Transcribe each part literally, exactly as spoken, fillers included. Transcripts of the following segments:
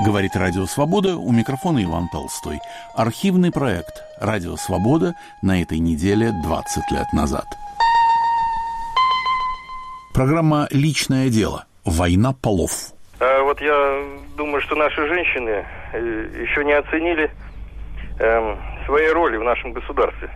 Говорит Радио Свобода, у микрофона Иван Толстой. Архивный проект «Радио Свобода» на этой неделе двадцать лет назад. Программа «Личное дело. Война полов». А вот я думаю, что наши женщины еще не оценили э, своей роли в нашем государстве.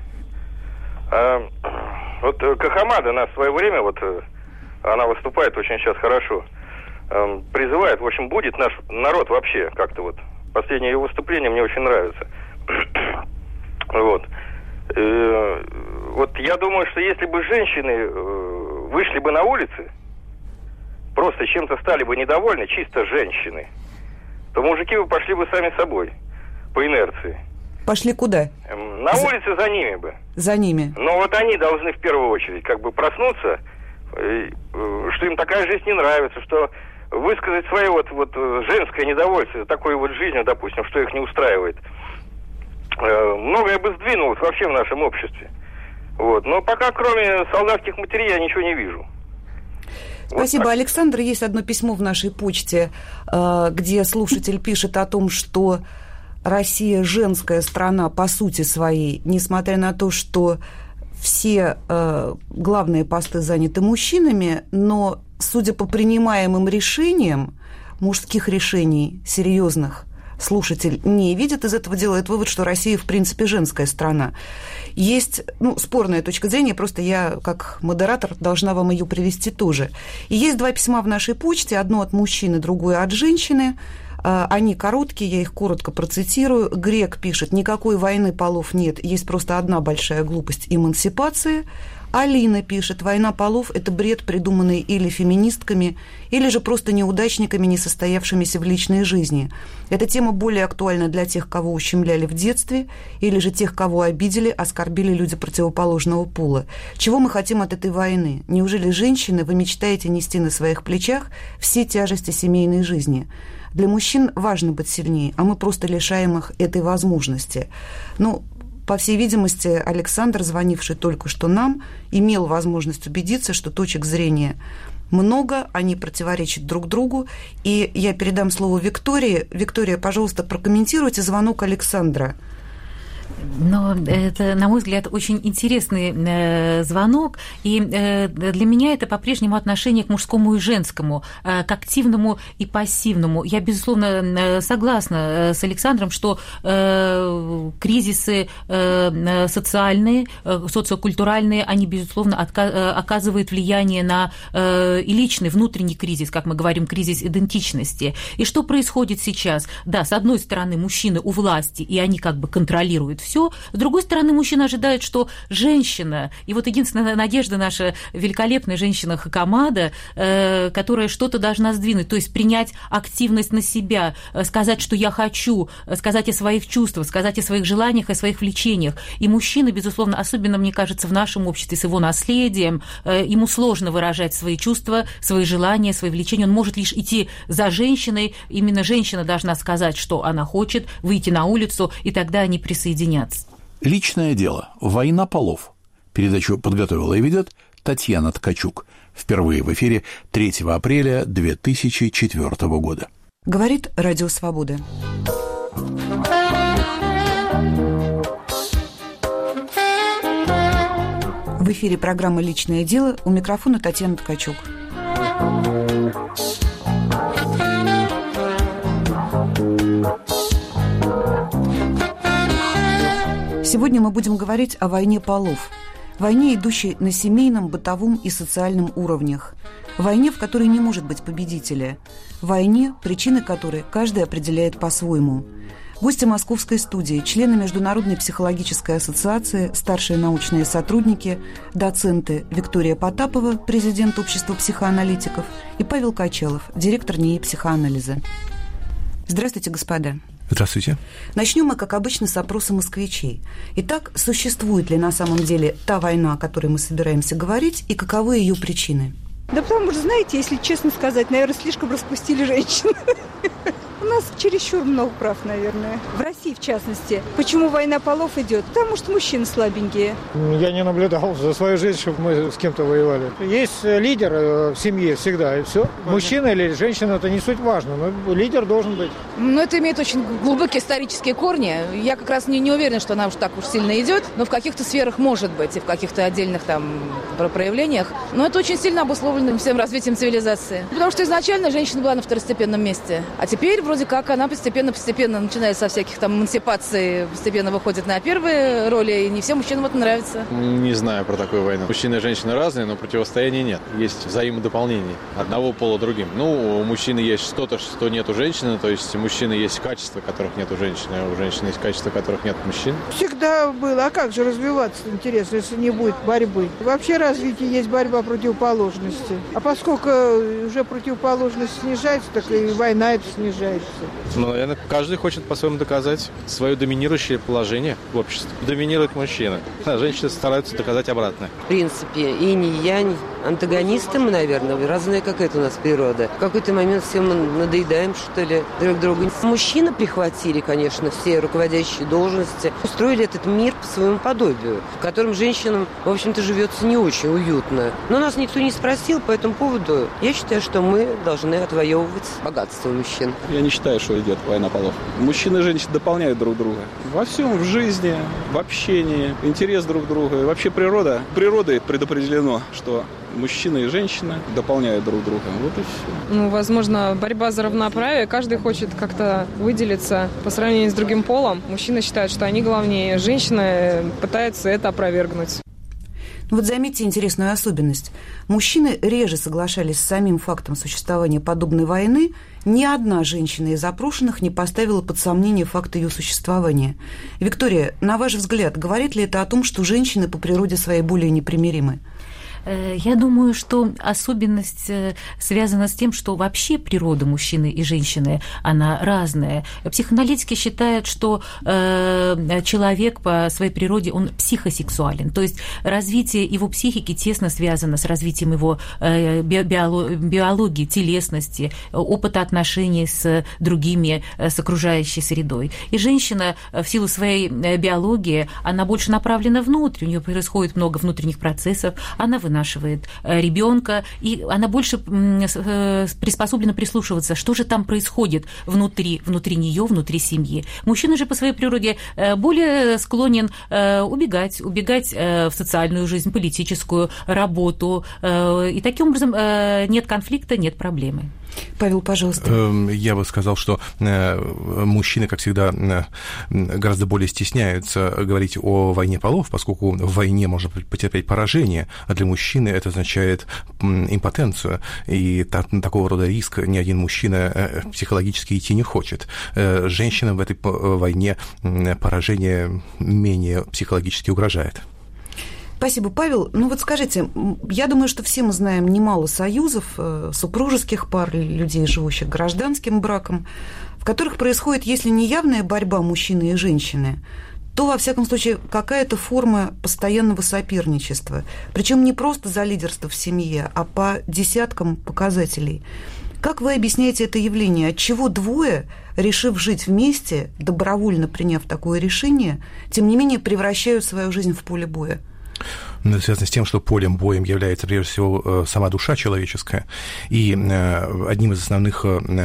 А, вот Кахамада на свое время, вот она выступает очень сейчас хорошо, э, призывает, в общем, будет наш народ вообще как-то вот. Последнее ее выступление мне очень нравится. Вот. Э, вот я думаю, что если бы женщины э, вышли бы на улицы, просто чем-то стали бы недовольны, чисто женщины, то мужики бы пошли бы сами собой, по инерции. Пошли куда? На улице за ними бы. За ними. Но вот они должны в первую очередь как бы проснуться, что им такая жизнь не нравится, что высказать свое вот, вот женское недовольство такой вот жизнью, допустим, что их не устраивает. Многое бы сдвинулось вообще в нашем обществе. Вот. Но пока кроме солдатских матерей я ничего не вижу. Спасибо, вот Александр. Есть одно письмо в нашей почте, где слушатель пишет о том, что Россия женская страна по сути своей, несмотря на то, что все главные посты заняты мужчинами, но, судя по принимаемым решениям, мужских решений, серьезных, слушатель не видит, из этого делает вывод, что Россия, в принципе, женская страна. Есть, ну, спорная точка зрения, просто я, как модератор, должна вам ее привести тоже. И есть два письма в нашей почте, одно от мужчины, другое от женщины. Они короткие, я их коротко процитирую. Грек пишет: никакой войны полов нет, есть просто одна большая глупость – эмансипация. Алина пишет: война полов – это бред, придуманный или феминистками, или же просто неудачниками, не состоявшимися в личной жизни. Эта тема более актуальна для тех, кого ущемляли в детстве, или же тех, кого обидели, оскорбили люди противоположного пола. Чего мы хотим от этой войны? Неужели, женщины, вы мечтаете нести на своих плечах все тяжести семейной жизни? Для мужчин важно быть сильнее, а мы просто лишаем их этой возможности. Ну, по всей видимости, Александр, звонивший только что нам, имел возможность убедиться, что точек зрения много, они противоречат друг другу. И я передам слово Виктории. Виктория, пожалуйста, прокомментируйте звонок Александра. Но это, на мой взгляд, очень интересный э, звонок, и э, для меня это по-прежнему отношение к мужскому и женскому, э, к активному и пассивному. Я, безусловно, согласна с Александром, что э, кризисы э, социальные, э, социокультуральные, они, безусловно, отка- оказывают влияние на э, и личный, внутренний кризис, как мы говорим, кризис идентичности. И что происходит сейчас? Да, с одной стороны, мужчины у власти, и они как бы контролируют все. С другой стороны, мужчина ожидает, что женщина, и вот единственная надежда наша великолепная женщина Хакамада, э, которая что-то должна сдвинуть, то есть принять активность на себя, э, сказать, что я хочу, э, сказать о своих чувствах, сказать о своих желаниях, о своих влечениях. И мужчина, безусловно, особенно, мне кажется, в нашем обществе с его наследием, э, ему сложно выражать свои чувства, свои желания, свои влечения. Он может лишь идти за женщиной. Именно женщина должна сказать, что она хочет, выйти на улицу, и тогда они присоединятся. Личное дело. Война полов. Передачу подготовила и ведет Татьяна Ткачук. Впервые в эфире третьего апреля две тысячи четвёртого года. Говорит Радио Свобода. В эфире программа «Личное дело». У микрофона Татьяна Ткачук. Сегодня мы будем говорить о войне полов. Войне, идущей на семейном, бытовом и социальном уровнях. Войне, в которой не может быть победителя. Войне, причины которой каждый определяет по-своему. Гости московской студии, члены Международной психологической ассоциации, старшие научные сотрудники, доценты Виктория Потапова, президент Общества психоаналитиков, и Павел Качалов, директор НИИ психоанализа. Здравствуйте, господа. Здравствуйте. Начнем мы, как обычно, с опроса москвичей. Итак, существует ли на самом деле та война, о которой мы собираемся говорить, и каковы ее причины? Да потому что, знаете, если честно сказать, наверное, слишком распустили женщин. У нас чересчур много прав, наверное. В России, в частности. Почему война полов идет? Потому что мужчины слабенькие. Я не наблюдал за свою жизнь, чтобы мы с кем-то воевали. Есть лидер в семье всегда, и все. Мужчина или женщина, это не суть важно, но лидер должен быть. Ну, это имеет очень глубокие исторические корни. Я как раз не, не уверена, что она уж так уж сильно идет, но в каких-то сферах может быть, и в каких-то отдельных там проявлениях. Но это очень сильно обусловлено всем развитием цивилизации. Потому что изначально женщина была на второстепенном месте. А теперь вроде как она постепенно-постепенно, начиная со всяких там эмансипаций, постепенно выходит на первые роли, и не всем мужчинам это нравится. Не знаю про такую войну. Мужчины и женщины разные, но противостояния нет. Есть взаимодополнение одного пола другим. Ну, у мужчины есть что-то, что нет у женщины, то есть у мужчины есть качества, которых нет у женщины, а у женщины есть качества, которых нет у мужчин. Всегда было. А как же развиваться, интересно, если не будет борьбы? Вообще развитие есть борьба противоположности. А поскольку уже противоположность снижается, так и война это снижается. Ну, наверное, каждый хочет по-своему доказать свое доминирующее положение в обществе. Доминирует мужчина, а женщины стараются доказать обратное. В принципе, инь и янь, антагонисты мы, наверное, разная какая-то у нас природа. В какой-то момент все мы надоедаем, что ли, друг другу. Мужчины прихватили, конечно, все руководящие должности, устроили этот мир по своему подобию, в котором женщинам, в общем-то, живется не очень уютно. Но нас никто не спросил по этому поводу. Я считаю, что мы должны отвоевывать богатство мужчин. Я не считаю, что идет война полов. Мужчины и женщины дополняют друг друга. Во всем, в жизни, в общении, интерес друг друга. И вообще природа. Природой предопределено, что мужчина и женщина дополняют друг друга. Вот и все. Ну, возможно, борьба за равноправие. Каждый хочет как-то выделиться по сравнению с другим полом. Мужчины считают, что они главнее. Женщина пытается это опровергнуть. Вот заметьте интересную особенность. Мужчины реже соглашались с самим фактом существования подобной войны. Ни одна женщина из опрошенных не поставила под сомнение факт ее существования. Виктория, на ваш взгляд, говорит ли это о том, что женщины по природе своей более непримиримы? Я думаю, что особенность связана с тем, что вообще природа мужчины и женщины, она разная. Психоаналитики считают, что человек по своей природе, он психосексуален. То есть развитие его психики тесно связано с развитием его биологии, телесности, опыта отношений с другими, с окружающей средой. И женщина в силу своей биологии, она больше направлена внутрь, у нее происходит много внутренних процессов, она вынашивает ребенка, и она больше приспособлена прислушиваться, что же там происходит внутри, внутри нее, внутри семьи. Мужчина же по своей природе более склонен убегать, убегать в социальную жизнь, политическую работу, и таким образом нет конфликта, нет проблемы. Павел, пожалуйста. Я бы сказал, что мужчины, как всегда, гораздо более стесняются говорить о войне полов, поскольку в войне можно потерпеть поражение, а для мужчины это означает импотенцию, и такого рода риск ни один мужчина психологически идти не хочет. Женщинам в этой войне поражение менее психологически угрожает. Спасибо, Павел. Ну вот скажите, я думаю, что все мы знаем немало союзов, супружеских пар, людей, живущих гражданским браком, в которых происходит, если не явная борьба мужчины и женщины, то, во всяком случае, какая-то форма постоянного соперничества. Причем не просто за лидерство в семье, а по десяткам показателей. Как вы объясняете это явление? Отчего двое, решив жить вместе, добровольно приняв такое решение, тем не менее превращают свою жизнь в поле боя? Это связано с тем, что полем боем является, прежде всего, сама душа человеческая. И одним из основных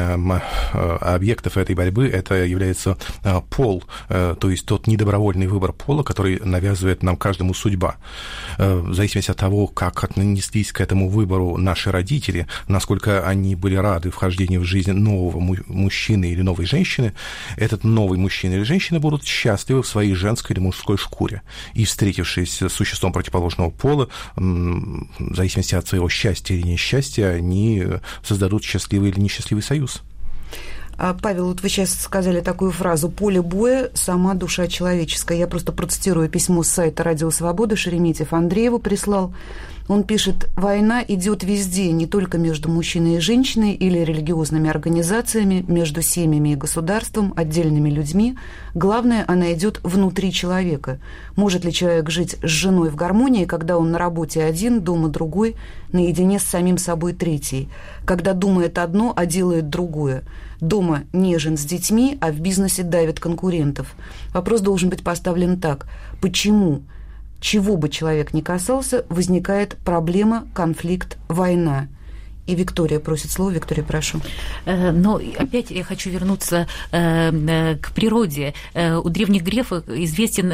объектов этой борьбы это является пол, то есть тот недобровольный выбор пола, который навязывает нам каждому судьба. В зависимости от того, как отнеслись к этому выбору наши родители, насколько они были рады вхождению в жизнь нового мужчины или новой женщины, этот новый мужчина или женщина будут счастливы в своей женской или мужской шкуре. И, встретившись с существом противоположного пола, в зависимости от своего счастья или несчастья, они создадут счастливый или несчастливый союз. Павел, вот вы сейчас сказали такую фразу: «Поле боя – сама душа человеческая». Я просто процитирую письмо с сайта «Радио Свобода». Шереметьев Андрей его прислал. Он пишет: «Война идет везде, не только между мужчиной и женщиной или религиозными организациями, между семьями и государством, отдельными людьми. Главное, она идет внутри человека. Может ли человек жить с женой в гармонии, когда он на работе один, дома другой, наедине с самим собой третий, когда думает одно, а делает другое? Дома нежен с детьми, а в бизнесе давит конкурентов. Вопрос должен быть поставлен так: почему, чего бы человек ни касался, возникает проблема, конфликт, война?» И Виктория просит слово. Виктория, прошу. Но опять я хочу вернуться к природе. У древних греков известен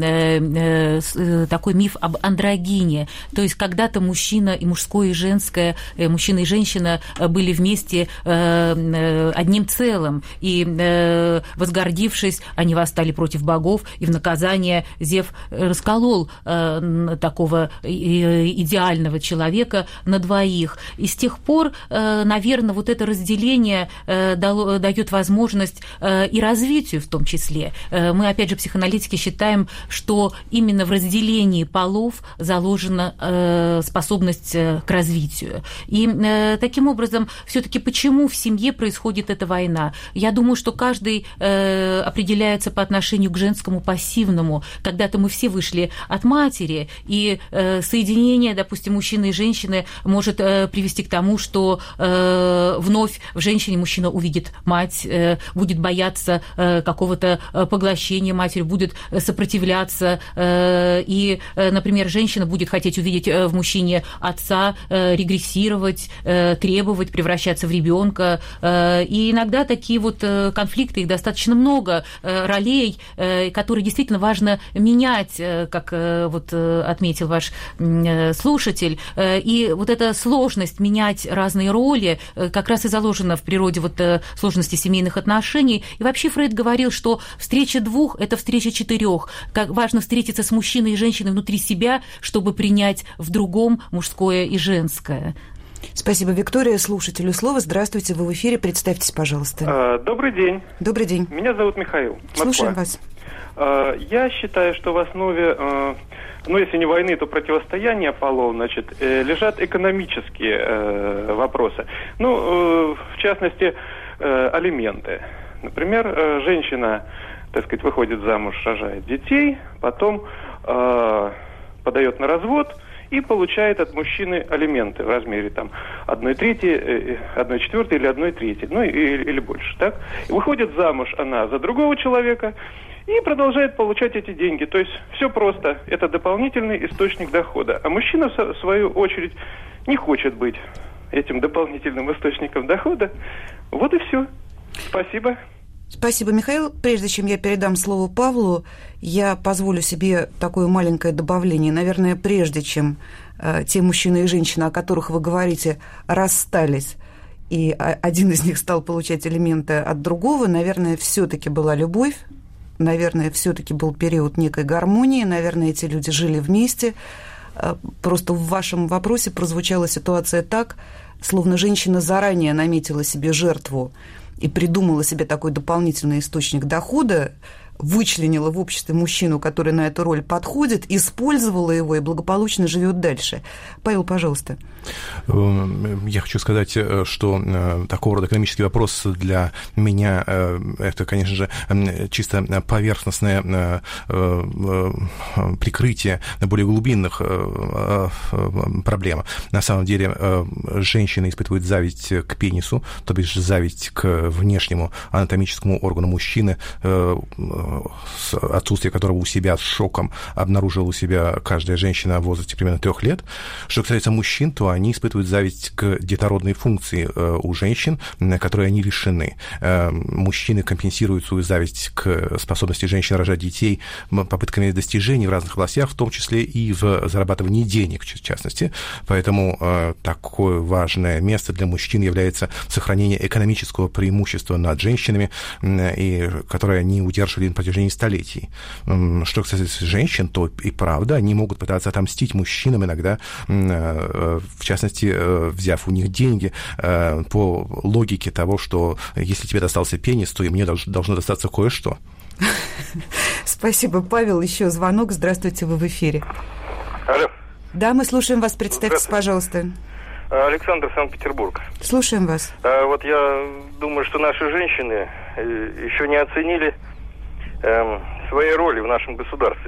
такой миф об андрогине. То есть когда-то мужчина и мужское, и женское, мужчина и женщина были вместе одним целым. И, возгордившись, они восстали против богов, и в наказание Зев расколол такого идеального человека на двоих. И с тех пор, наверное, вот это разделение дает возможность и развитию в том числе. Мы, опять же, психоаналитики считаем, что именно в разделении полов заложена способность к развитию. И таким образом, все-таки почему в семье происходит эта война? Я думаю, что каждый определяется по отношению к женскому пассивному. Когда-то мы все вышли от матери, и соединение, допустим, мужчины и женщины может привести к тому, что э, вновь в женщине мужчина увидит мать, э, будет бояться э, какого-то поглощения матери, будет сопротивляться, э, и, э, например, женщина будет хотеть увидеть в мужчине отца, э, регрессировать, э, требовать, превращаться в ребенка. Э, и иногда такие вот э, конфликты, их достаточно много, э, ролей, э, которые действительно важно менять, э, как э, вот э, отметил ваш э, слушатель. Э, и вот эта сложность менять разные роли как раз и заложена в природе вот сложности семейных отношений. И вообще Фрейд говорил, что встреча двух – это встреча четырех. Как важно встретиться с мужчиной и женщиной внутри себя, чтобы принять в другом мужское и женское. Спасибо, Виктория. Слушателю слово. Здравствуйте, вы в эфире. Представьтесь, пожалуйста. Добрый день. Добрый день. Меня зовут Михаил. Москва. Слушаем вас. Я считаю, что в основе, ну, если не войны, то противостояния полов, значит, лежат экономические вопросы. Ну, в частности, алименты. Например, женщина, так сказать, выходит замуж, рожает детей, потом подает на развод и получает от мужчины алименты в размере там одной трети, одной четвертой или одной трети, ну или, или больше, так? И выходит замуж она за другого человека и продолжает получать эти деньги. То есть все просто. Это дополнительный источник дохода. А мужчина, в свою очередь, не хочет быть этим дополнительным источником дохода. Вот и все. Спасибо. Спасибо, Михаил. Прежде чем я передам слово Павлу, я позволю себе такое маленькое добавление. Наверное, прежде чем э, те мужчины и женщины, о которых вы говорите, расстались, и один из них стал получать элементы от другого, наверное, все-таки была любовь, наверное, все-таки был период некой гармонии, наверное, эти люди жили вместе. Просто в вашем вопросе прозвучала ситуация так, словно женщина заранее наметила себе жертву и придумала себе такой дополнительный источник дохода, вычленила в обществе мужчину, который на эту роль подходит, использовала его и благополучно живет дальше. Павел, пожалуйста. Я хочу сказать, что такого рода экономический вопрос для меня это, конечно же, чисто поверхностное прикрытие более глубинных проблем. На самом деле женщина испытывает зависть к пенису, то бишь зависть к внешнему анатомическому органу мужчины, отсутствие которого у себя с шоком обнаружила у себя каждая женщина в возрасте примерно трех лет. Что касается мужчин, то они испытывают зависть к детородной функции у женщин, которые они лишены. Мужчины компенсируют свою зависть к способности женщин рожать детей попытками достижений в разных областях, в том числе и в зарабатывании денег, в частности. Поэтому такое важное место для мужчин является сохранение экономического преимущества над женщинами, и которое они удерживали на протяжении столетий. Что касается женщин, то и правда, они могут пытаться отомстить мужчинам иногда, в частности, взяв у них деньги по логике того, что если тебе достался пенис, то и мне должно достаться кое-что. Спасибо, Павел. Еще звонок. Здравствуйте, вы в эфире. Алло. Да, мы слушаем вас. Представьтесь, пожалуйста. Александр, Санкт-Петербург. Слушаем вас. А, вот я думаю, что наши женщины еще не оценили э, своей роли в нашем государстве.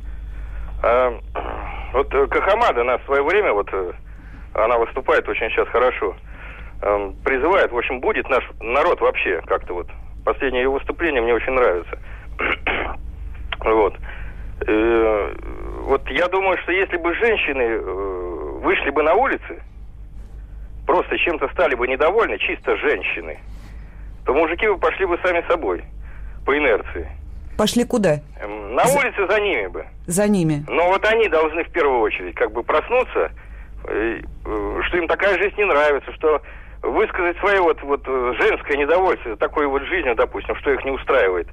А, вот Кахамада, она в свое время, вот она выступает очень сейчас хорошо, э, призывает, в общем, будет наш народ вообще как-то вот. Последнее ее выступление мне очень нравится. Вот. Э, вот я думаю, что если бы женщины э, вышли бы на улицы, просто чем-то стали бы недовольны, чисто женщины, то мужики бы пошли бы сами собой, по инерции. Пошли куда? На улице за ними бы. За ними. Но вот они должны в первую очередь как бы проснуться, что им такая жизнь не нравится, что высказать свое вот, вот женское недовольство такой вот жизнью, допустим, что их не устраивает.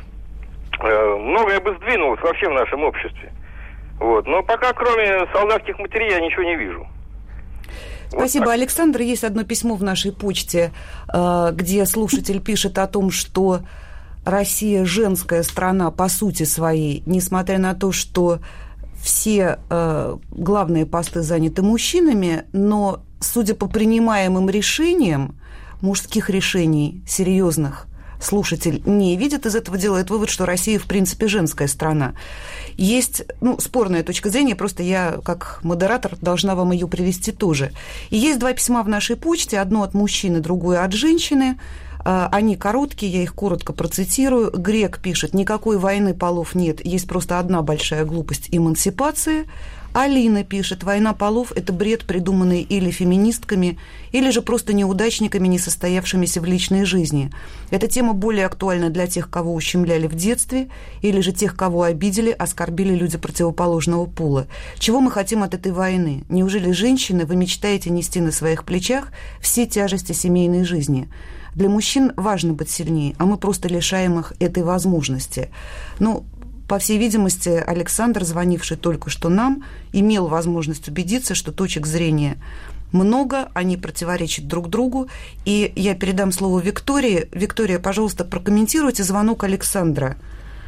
Многое бы сдвинулось вообще в нашем обществе. Вот. Но пока кроме солдатских матерей я ничего не вижу. Спасибо, вот Александр. Есть одно письмо в нашей почте, где слушатель пишет о том, что Россия женская страна по сути своей, несмотря на то, что все главные посты заняты мужчинами, но, судя по принимаемым решениям, мужских решений, серьезных, слушатель не видит, из этого делает вывод, что Россия, в принципе, женская страна. Есть, ну, спорная точка зрения, просто я, как модератор, должна вам ее привести тоже. И есть два письма в нашей почте, одно от мужчины, другое от женщины. Они короткие, я их коротко процитирую. Грек пишет: никакой войны полов нет, есть просто одна большая глупость – эмансипация. Алина пишет: война полов – это бред, придуманный или феминистками, или же просто неудачниками, не состоявшимися в личной жизни. Эта тема более актуальна для тех, кого ущемляли в детстве, или же тех, кого обидели, оскорбили люди противоположного пола. Чего мы хотим от этой войны? Неужели, женщины, вы мечтаете нести на своих плечах все тяжести семейной жизни? Для мужчин важно быть сильнее, а мы просто лишаем их этой возможности. Ну, по всей видимости, Александр, звонивший только что нам, имел возможность убедиться, что точек зрения много, они противоречат друг другу. И я передам слово Виктории. Виктория, пожалуйста, прокомментируйте звонок Александра.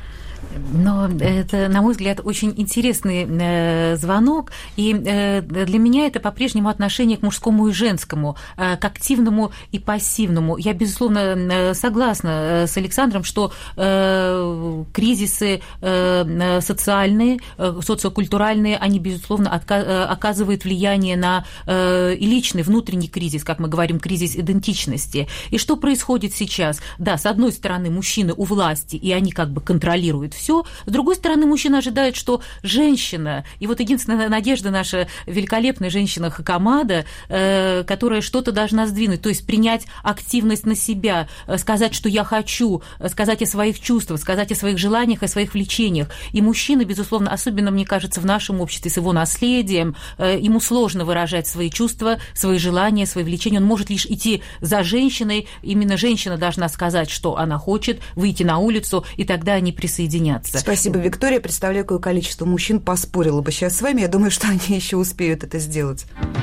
Но это, на мой взгляд, очень интересный э, звонок, и э, для меня это по-прежнему отношение к мужскому и женскому, э, к активному и пассивному. Я, безусловно, э, согласна с Александром, что э, кризисы э, социальные, э, социокультуральные, они, безусловно, отка- оказывают влияние на э, и личный, внутренний кризис, как мы говорим, кризис идентичности. И что происходит сейчас? Да, с одной стороны, мужчины у власти, и они как бы контролируют все. С другой стороны, мужчина ожидает, что женщина, и вот единственная надежда наша великолепная женщина Хакамада, э, которая что-то должна сдвинуть, то есть принять активность на себя, сказать, что я хочу, сказать о своих чувствах, сказать о своих желаниях, о своих влечениях. И мужчина, безусловно, особенно, мне кажется, в нашем обществе с его наследием, э, ему сложно выражать свои чувства, свои желания, свои влечения. Он может лишь идти за женщиной. Именно женщина должна сказать, что она хочет, выйти на улицу, и тогда они присоединятся. Спасибо, Виктория. Представляю, какое количество мужчин поспорило бы сейчас с вами. Я думаю, что они еще успеют это сделать.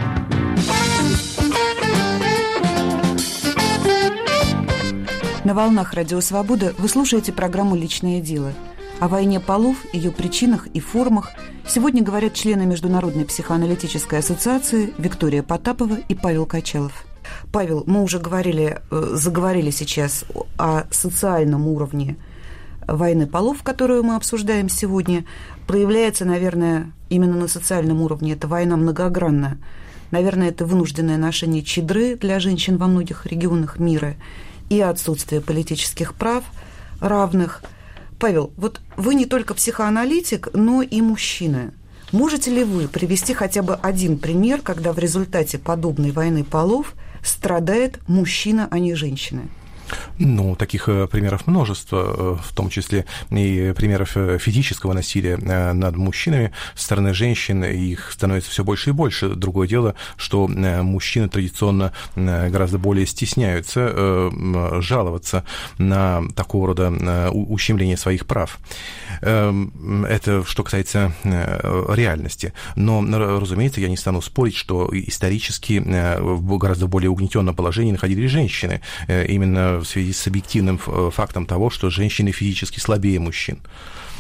На волнах Радио Свобода вы слушаете программу «Личное дело». О войне полов, ее причинах и формах сегодня говорят члены Международной психоаналитической ассоциации Виктория Потапова и Павел Качалов. Павел, мы уже говорили, заговорили сейчас о социальном уровне войны полов, которую мы обсуждаем сегодня. Проявляется, наверное, именно на социальном уровне. Эта война многогранна. Наверное, это вынужденное ношение чадры для женщин во многих регионах мира и отсутствие политических прав равных. Павел, вот вы не только психоаналитик, но и мужчина. Можете ли вы привести хотя бы один пример, когда в результате подобной войны полов страдает мужчина, а не женщина? Ну, таких примеров множество, в том числе и примеров физического насилия над мужчинами со стороны женщин, их становится все больше и больше. Другое дело, что мужчины традиционно гораздо более стесняются жаловаться на такого рода ущемление своих прав. Это что касается реальности. Но, разумеется, я не стану спорить, что исторически в гораздо более угнетенном положении находились женщины. Именно в связи с объективным фактом того, что женщины физически слабее мужчин.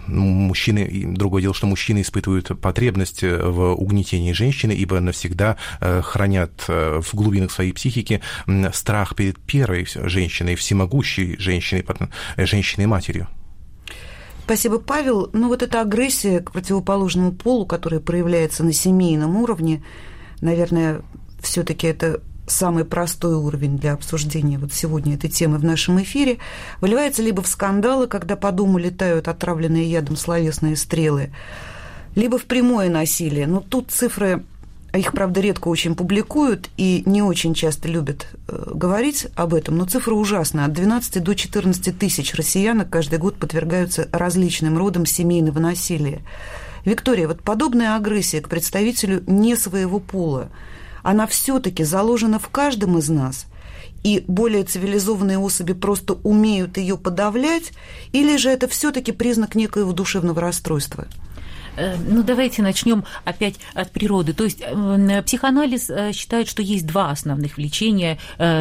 мужчины, другое дело, что мужчины испытывают потребность в угнетении женщины, ибо навсегда хранят в глубинах своей психики страх перед первой женщиной, всемогущей женщиной, женщиной-матерью. Спасибо, Павел. Ну вот эта агрессия к противоположному полу, которая проявляется на семейном уровне, наверное, все-таки это самый простой уровень для обсуждения вот сегодня этой темы в нашем эфире, выливается либо в скандалы, когда по дому летают отравленные ядом словесные стрелы, либо в прямое насилие. Но тут цифры, их, правда, редко очень публикуют и не очень часто любят э, говорить об этом, но цифры ужасны. От двенадцати до четырнадцати тысяч россиянок каждый год подвергаются различным родам семейного насилия. Виктория, вот подобная агрессия к представителю не своего пола, она все-таки заложена в каждом из нас, и более цивилизованные особи просто умеют ее подавлять, или же это все-таки признак некоего душевного расстройства? Ну, давайте начнем опять от природы. То есть психоанализ считает, что есть два основных влечения.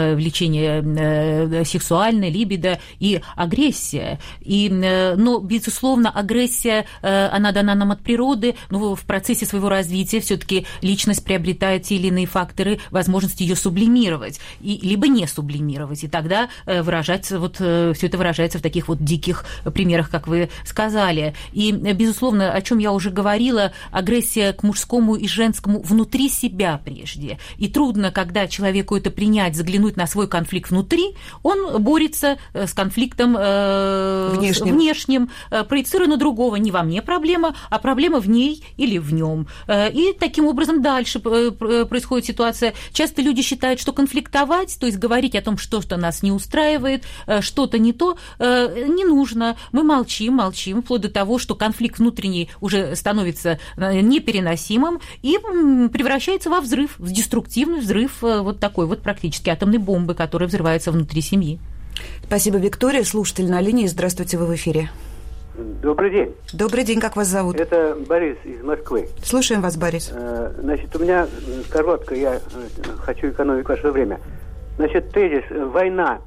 Влечение сексуальное, либидо и агрессия. И, но, безусловно, агрессия, она дана нам от природы, но в процессе своего развития все-таки личность приобретает те или иные факторы, возможность ее сублимировать, и, либо не сублимировать. И тогда выражается, вот, все это выражается в таких вот диких примерах, как вы сказали. И, безусловно, о чем я уже говорила, агрессия к мужскому и женскому внутри себя прежде. И трудно, когда человеку это принять, заглянуть на свой конфликт внутри, он борется с конфликтом э, внешним, внешним э, проецируя на другого. Не во мне проблема, а проблема в ней или в нем. Э, и таким образом дальше происходит ситуация. Часто люди считают, что конфликтовать, то есть говорить о том, что-то нас не устраивает, э, что-то не то, э, не нужно. Мы молчим, молчим, вплоть до того, что конфликт внутренний уже становится непереносимым и превращается во взрыв, в деструктивный взрыв вот такой вот практически атомной бомбы, которая взрывается внутри семьи. Спасибо, Виктория. Слушатель на линии. Здравствуйте, вы в эфире. Добрый день. Добрый день, как вас зовут? Это Борис из Москвы. Слушаем вас, Борис. Значит, у меня коротко, я хочу экономить ваше время. Значит, тезис «война»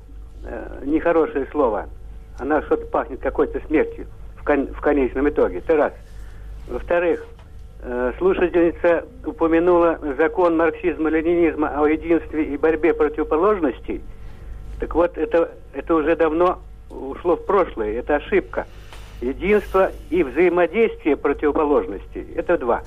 – нехорошее слово. Она что-то пахнет какой-то смертью в, кон- в конечном итоге. Это раз. Во-вторых, слушательница упомянула закон марксизма-ленинизма о единстве и борьбе противоположностей. Так вот, это, это уже давно ушло в прошлое, это ошибка. Единство и взаимодействие противоположностей – это два.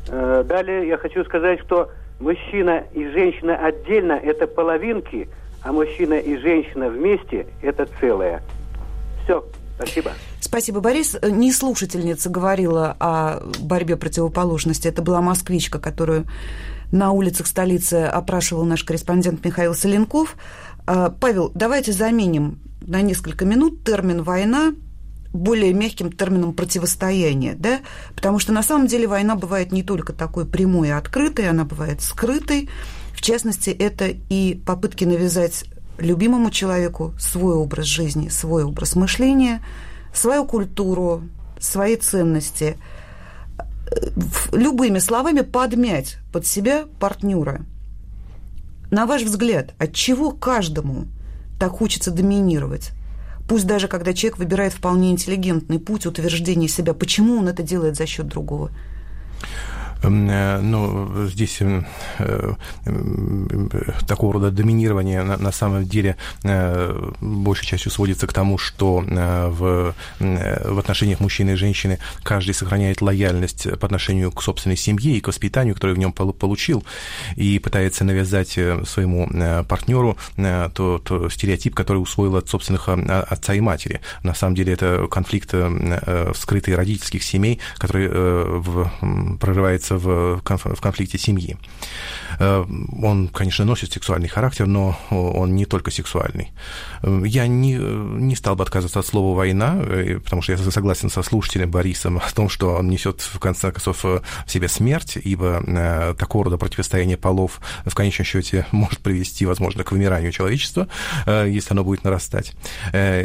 Далее я хочу сказать, что мужчина и женщина отдельно – это половинки, а мужчина и женщина вместе – это целое. Все, спасибо. Спасибо, Борис. Не слушательница говорила о борьбе противоположностей. Это была москвичка, которую на улицах столицы опрашивал наш корреспондент Михаил Соленков. Павел, давайте заменим на несколько минут термин «война» более мягким термином «противостояние», да? Потому что на самом деле война бывает не только такой прямой и открытой, она бывает скрытой. В частности, это и попытки навязать любимому человеку свой образ жизни, свой образ мышления, свою культуру, свои ценности, любыми словами подмять под себя партнера. На ваш взгляд, от чего каждому так хочется доминировать? Пусть даже когда человек выбирает вполне интеллигентный путь утверждения себя, почему он это делает за счет другого? Ну, здесь э, такого рода доминирование на, на самом деле э, большей частью сводится к тому, что э, в, э, в отношениях мужчины и женщины каждый сохраняет лояльность по отношению к собственной семье и к воспитанию, которое в нем получил, и пытается навязать своему партнеру тот, тот стереотип, который усвоил от собственных отца и матери. На самом деле это конфликт скрытый родительских семей, который э, в, прорывается в конфликте семьи. Он, конечно, носит сексуальный характер, но он не только сексуальный. Я не, не стал бы отказываться от слова «война», потому что я согласен со слушателем Борисом о том, что он несет, в конце концов, в себе смерть, ибо такого рода противостояние полов в конечном счете может привести, возможно, к вымиранию человечества, если оно будет нарастать.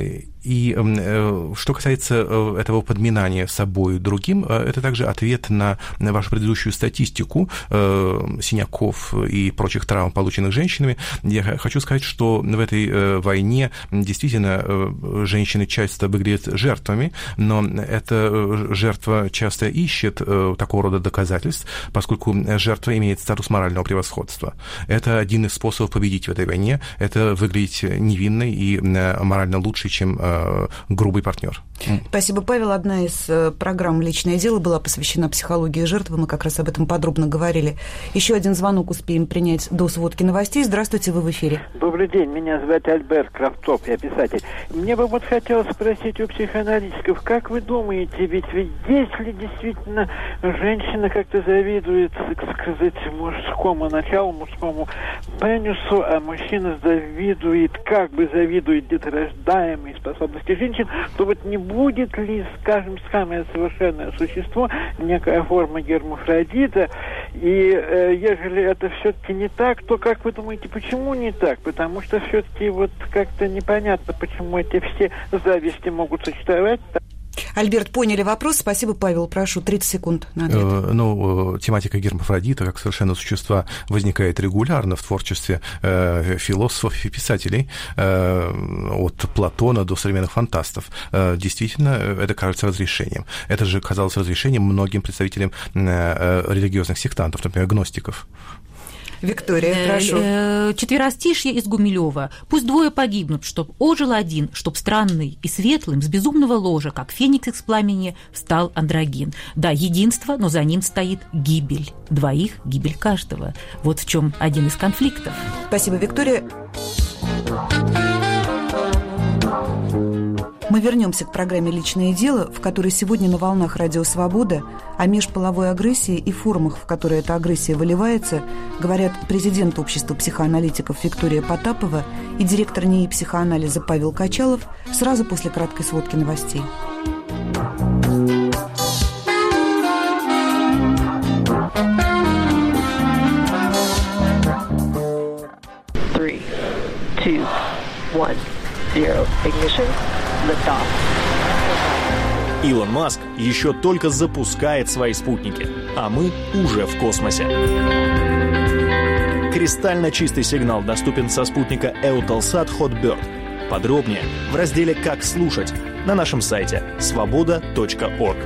И что касается этого подминания собой другим, это также ответ на вашу предыдущую статистику синяков и прочих травм, полученных женщинами. Я хочу сказать, что в этой войне действительно женщины часто выглядят жертвами, но эта жертва часто ищет такого рода доказательств, поскольку жертва имеет статус морального превосходства. Это один из способов победить в этой войне, это выглядеть невинной и морально лучше, чем грубый партнер. Спасибо, Павел. Одна из программ «Личное дело» была посвящена психологии жертвы. Мы как раз об этом подробно говорили. Еще один звонок успеем принять до сводки новостей. Здравствуйте, вы в эфире. Добрый день, меня зовут Альберт Кравцов, я писатель. Мне бы вот хотелось спросить у психоаналитиков, как вы думаете, ведь, ведь если действительно женщина как-то завидует, так сказать, мужскому началу, мужскому пенису, а мужчина завидует, как бы завидует деторождаемой способности женщин, то вот не будет ли, скажем, самое совершенное существо, некая форма гермафродита, и э, ежели это все-таки не так, то как вы думаете, почему не так? Потому что все-таки вот как-то непонятно, почему эти все зависти могут существовать. Альберт, поняли вопрос. Спасибо, Павел. Прошу, тридцать секунд на ответ. Э, ну, тематика гермафродита как совершенно существа возникает регулярно в творчестве э, философов и писателей, э, от Платона до современных фантастов. Э, действительно, это кажется разрешением. Это же казалось разрешением многим представителям э, религиозных сектантов, например, гностиков. Виктория, прошу. Четверостишье из Гумилева. Пусть двое погибнут, чтоб ожил один, чтоб странный и светлым с безумного ложа, как феникс из пламени, встал андрогин. Да, единство, но за ним стоит гибель. Двоих – гибель каждого. Вот в чем один из конфликтов. Спасибо, Виктория. Мы вернемся к программе «Личное дело», в которой сегодня на волнах Радио Свобода о межполовой агрессии и формах, в которые эта агрессия выливается, говорят президент Общества психоаналитиков Виктория Потапова и директор НИИ психоанализа Павел Качалов сразу после краткой сводки новостей. Three, two, one, zero, ignition. Илон Маск еще только запускает свои спутники, а мы уже в космосе. Кристально чистый сигнал доступен со спутника Eutelsat Hotbird. Подробнее в разделе «Как слушать» на нашем сайте свобода точка орг.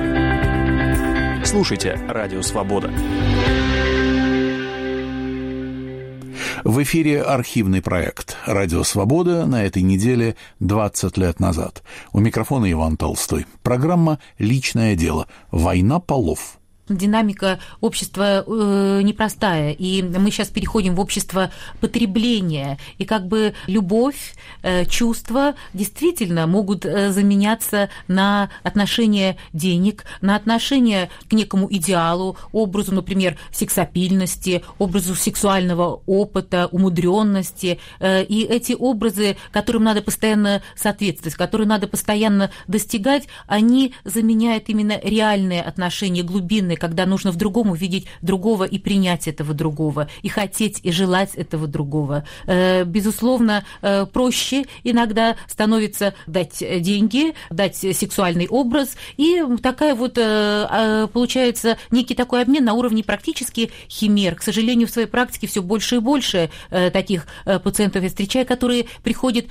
Слушайте Радио Свобода. В эфире архивный проект «Радио Свобода» на этой неделе двадцать лет назад. У микрофона Иван Толстой. Программа «Личное дело. Война полов». Динамика общества э, непростая, и мы сейчас переходим в общество потребления, и как бы любовь, э, чувства действительно могут э, заменяться на отношение денег, на отношение к некому идеалу, образу, например, сексапильности, образу сексуального опыта, умудренности, э, и эти образы, которым надо постоянно соответствовать, которые надо постоянно достигать, они заменяют именно реальные отношения, глубинные, когда нужно в другом увидеть другого и принять этого другого, и хотеть, и желать этого другого. Безусловно, проще иногда становится дать деньги, дать сексуальный образ, и такая вот получается некий такой обмен на уровне практически химер. К сожалению, в своей практике все больше и больше таких пациентов я встречаю, которые приходят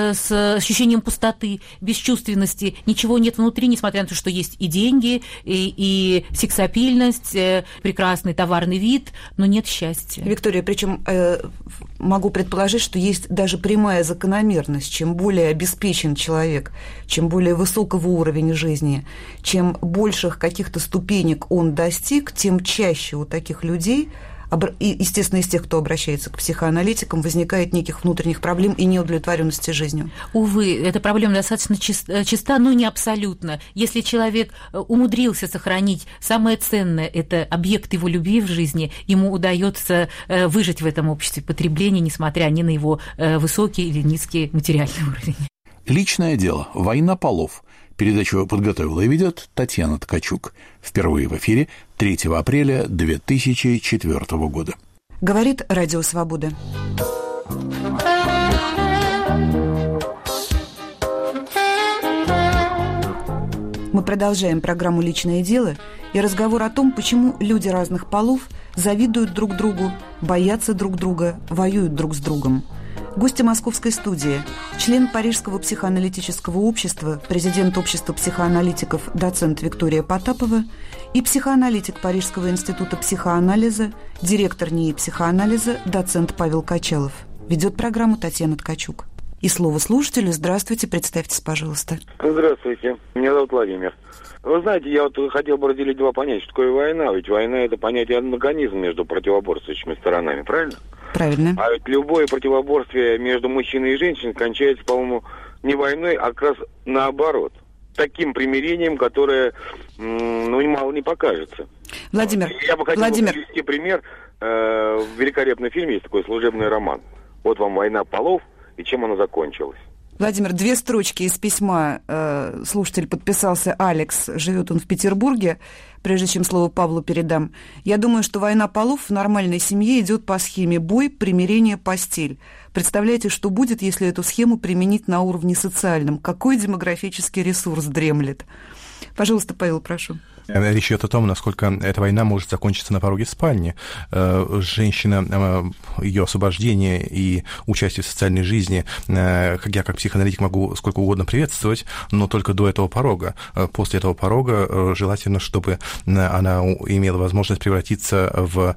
с ощущением пустоты, бесчувственности, ничего нет внутри, несмотря на то, что есть и деньги, и, и сексапильность, прекрасный товарный вид, но нет счастья. Виктория, причем э, могу предположить, что есть даже прямая закономерность. Чем более обеспечен человек, чем более высокого уровня жизни, чем больших каких-то ступенек он достиг, тем чаще у таких людей, и, естественно, из тех, кто обращается к психоаналитикам, возникает неких внутренних проблем и неудовлетворенности жизнью. Увы, эта проблема достаточно чиста, но не абсолютно. Если человек умудрился сохранить самое ценное, это объект его любви в жизни, ему удается выжить в этом обществе потребления, несмотря ни на его высокий или низкий материальный уровень. Личное дело. Война полов. Передачу подготовила и ведет Татьяна Ткачук. Впервые в эфире третьего апреля две тысячи четвёртого года. Говорит Радио Мы продолжаем программу «Личное дело» и разговор о том, почему люди разных полов завидуют друг другу, боятся друг друга, воюют друг с другом. Гости московской студии, член Парижского психоаналитического общества, президент общества психоаналитиков, доцент Виктория Потапова и психоаналитик Парижского института психоанализа, директор НИИ психоанализа, доцент Павел Качалов. Ведет программу Татьяна Ткачук. И слово слушателю. Здравствуйте, представьтесь, пожалуйста. Здравствуйте, меня зовут Владимир. Вы знаете, я вот хотел бы разделить два понятия. Что такое война? Ведь война – это понятие антагонизма между противоборствующими сторонами, правильно? Правильно. А ведь любое противоборствие между мужчиной и женщиной кончается, по-моему, не войной, а как раз наоборот. Таким примирением, которое, ну, мало не покажется. Владимир, Я бы хотел Владимир. привести пример. Э, в великолепном фильме есть такой служебный роман. Вот вам «Война полов» и чем она закончилась. Владимир, две строчки из письма. Э, слушатель подписался Алекс, живет он в Петербурге. Прежде чем слово Павлу передам. Я думаю, что война полов в нормальной семье идет по схеме бой, примирение, постель. Представляете, что будет, если эту схему применить на уровне социальном? Какой демографический ресурс дремлет? Пожалуйста, Павел, прошу. Речь идет о том, насколько эта война может закончиться на пороге спальни. Женщина, ее освобождение и участие в социальной жизни, я как психоаналитик могу сколько угодно приветствовать, но только до этого порога. После этого порога желательно, чтобы она имела возможность превратиться в,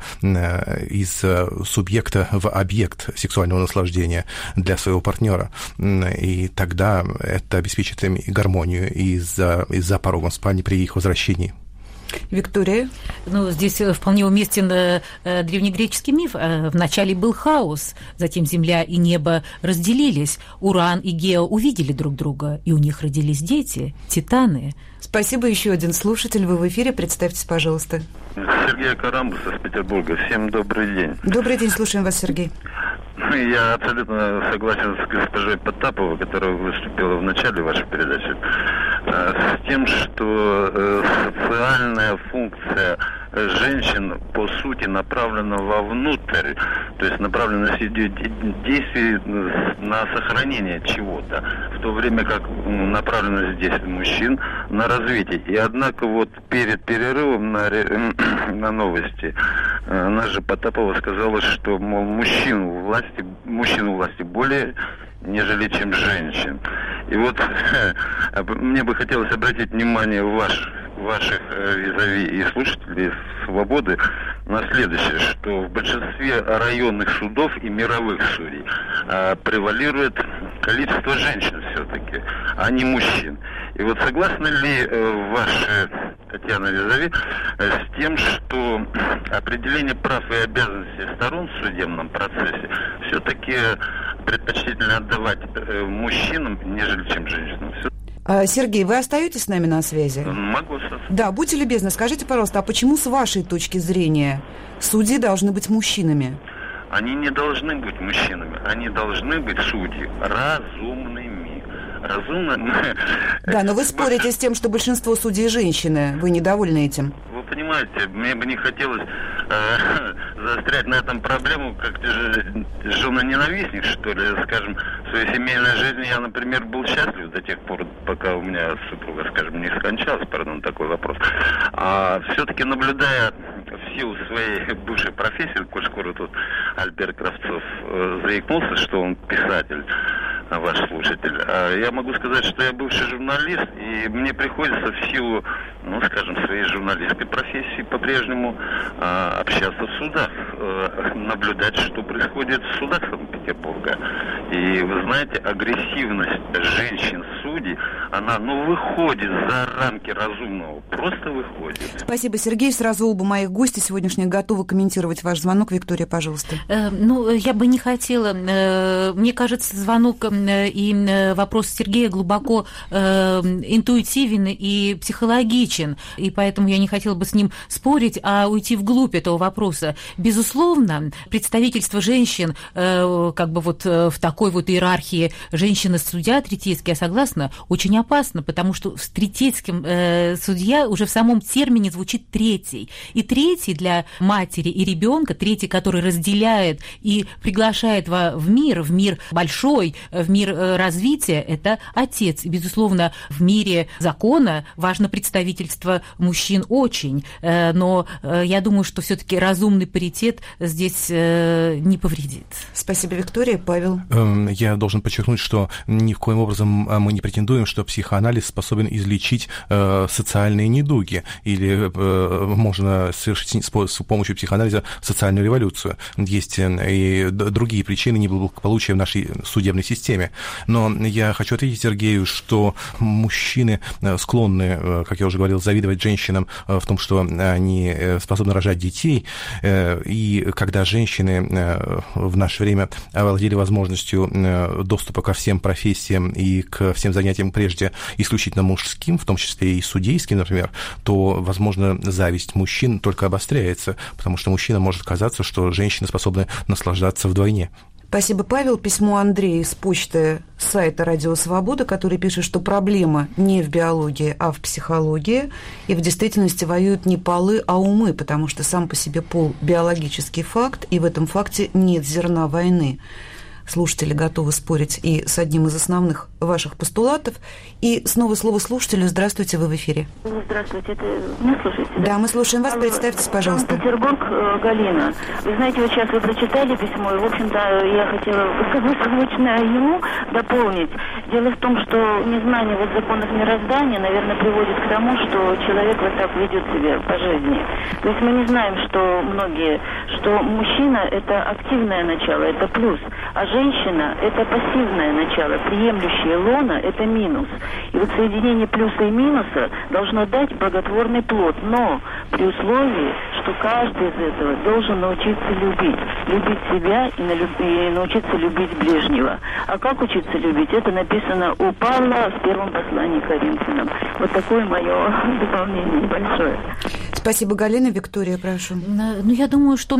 из субъекта в объект сексуального наслаждения для своего партнера. И тогда это обеспечит им гармонию и за, и за порогом спальни при их возвращении. Виктория? Ну, здесь вполне уместен э, древнегреческий миф. Э, вначале был хаос, затем земля и небо разделились. Уран и Гео увидели друг друга, и у них родились дети, титаны. Спасибо. Еще один слушатель. Вы в эфире. Представьтесь, пожалуйста. Сергей Карамбус из Петербурга. Всем добрый день. Добрый день. Слушаем вас, Сергей. Я абсолютно согласен с госпожой Потаповой, которая выступила в начале вашей передачи, с тем, что социальная функция женщин, по сути, направлена вовнутрь, то есть направлена действие на сохранение чего-то, в то время как направленность действий мужчин на развитие. И однако вот перед перерывом на, на новости наша Потапова сказала, что, мол, мужчин у власти, мужчин у власти более, нежели чем женщин. И вот мне бы хотелось обратить внимание ваш, ваших визави и слушателей «Свободы» на следующее, что в большинстве районных судов и мировых судей а, превалирует количество женщин все-таки, а не мужчин. И вот согласны ли э, ваши, Татьяна Визави, э, с тем, что определение прав и обязанностей сторон в судебном процессе все-таки предпочтительно отдавать э, мужчинам, нежели чем женщинам? Сергей, вы остаетесь с нами на связи? Могу остаться. Да, будьте любезны, скажите, пожалуйста, а почему с вашей точки зрения судьи должны быть мужчинами? Они не должны быть мужчинами, они должны быть судьи разумными. Разумно. Да, но вы спорите с тем, что большинство судей женщины. Вы недовольны этим? Вы понимаете, мне бы не хотелось э, заострять на этом проблему, как жена-ненавистник, что ли, скажем, в своей семейной жизни я, например, был счастлив до тех пор, пока у меня супруга, скажем, не скончалась, пардон, такой вопрос. А все-таки, наблюдая в силу своей бывшей профессии, коль скоро тут Альберт Кравцов э, заикнулся, что он писатель, ваш слушатель. Я могу сказать, что я бывший журналист, и мне приходится в силу, ну, скажем, своей журналистской профессии по-прежнему а, общаться в судах, а, наблюдать, что происходит в судах Санкт-Петербурга. И вы знаете, агрессивность женщин-судей, она, ну, выходит за рамки разумного, просто выходит. Спасибо, Сергей. Сразу оба моих гостя сегодняшних готовы комментировать ваш звонок. Виктория, пожалуйста. Э, ну, я бы не хотела. Э, мне кажется, звонок и вопрос Сергея глубоко э, интуитивен и психологичен, и поэтому я не хотела бы с ним спорить, а уйти вглубь этого вопроса. Безусловно, представительство женщин э, как бы вот в такой вот иерархии женщина-судья третейский, я согласна, очень очень опасно, потому что в третейском э, судья уже в самом термине звучит третий. И третий для матери и ребенка, третий, который разделяет и приглашает во, в мир, в мир большой, в мир э, развития, это отец. И, безусловно, в мире закона важно представительство мужчин очень, э, но э, я думаю, что все-таки разумный паритет здесь э, не повредит. Спасибо, Виктория. Павел? Я должен подчеркнуть, что ни в коем образом мы не претендуем, что психоанализ способен излечить э, социальные недуги или э, можно совершить с помощью психоанализа социальную революцию. Есть и другие причины неблагополучия в нашей судебной системе. Но я хочу ответить Сергею, что мужчины склонны, как я уже говорил, завидовать женщинам в том, что они способны рожать детей. И когда женщины в наше время овладели возможностью доступа ко всем профессиям и к всем занятиям прежде исключительно мужским, в том числе и судейским, например, то, возможно, зависть мужчин только обостряется, потому что мужчина может казаться, что женщины способны наслаждаться вдвойне. Спасибо, Павел. Письмо Андрея с почты сайта «Радио Свобода», который пишет, что проблема не в биологии, а в психологии, и в действительности воюют не полы, а умы, потому что сам по себе пол – биологический факт, и в этом факте нет зерна войны. Слушатели готовы спорить и с одним из основных ваших постулатов. И снова слово слушателю. Здравствуйте, вы в эфире. Здравствуйте, это меня слушаете? Да, да мы слушаем вас. Алло. Представьтесь, пожалуйста. Санкт-Петербург, Галина. Вы знаете, вот сейчас вы прочитали письмо, и, в общем-то, я хотела сказать созвучно ему, дополнить. Дело в том, что незнание вот законов мироздания, наверное, приводит к тому, что человек вот так ведет себя по жизни. То есть мы не знаем, что многие, что мужчина – это активное начало, это плюс, а женщина – это пассивное начало, приемлющее лона – это минус. И вот соединение плюса и минуса должно дать благотворный плод, но при условии, что каждый из этого должен научиться любить. Любить себя и, налюб... и научиться любить ближнего. А как учиться любить? Это написано у Павла в первом послании к Коринфянам. Вот такое мое дополнение небольшое. Спасибо, Галина. Виктория, прошу. Ну, я думаю, что